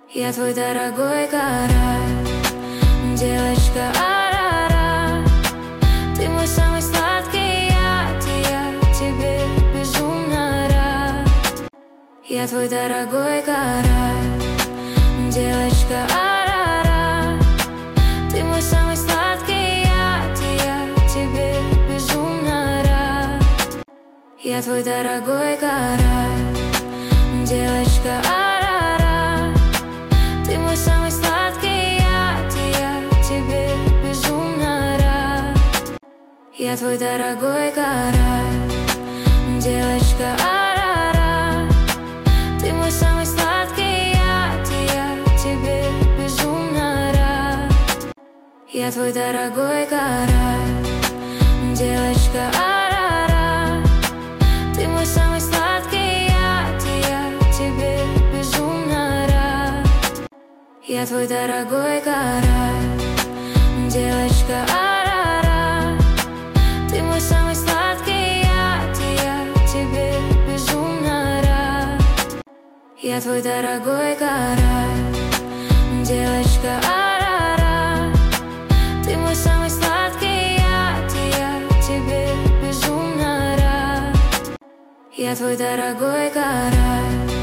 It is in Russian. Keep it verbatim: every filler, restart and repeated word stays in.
Я твой дорогой кораль, девочка Арара. Ты мой самый сладкий яд, и я тебе безумно рад. Я твой дорогой кораль, девочка Арара. Ты мой самый сладкий яд, и я тебе безумно рад. Я твой дорогой кораль, девочка Арара. Ты мой самый сладкий яд, и я тебе безумно рад. Я твой дорогой кораль, девочка Арара. Ты мой самый сладкий яд, и я тебе безумно рад. Я твой дорогой кораль, девочка Арара. Ты мой самый сладкий яд, и я тебе безумно рад. Я твой дорогой кораль, девочка Арара. Ты мой самый сладкий яд, и я тебе безумно рад. Я твой дорогой кораль, девочка Арара. Ты мой самый сладкий яд, и я тебе безумно рад. Я твой дорогой кораль.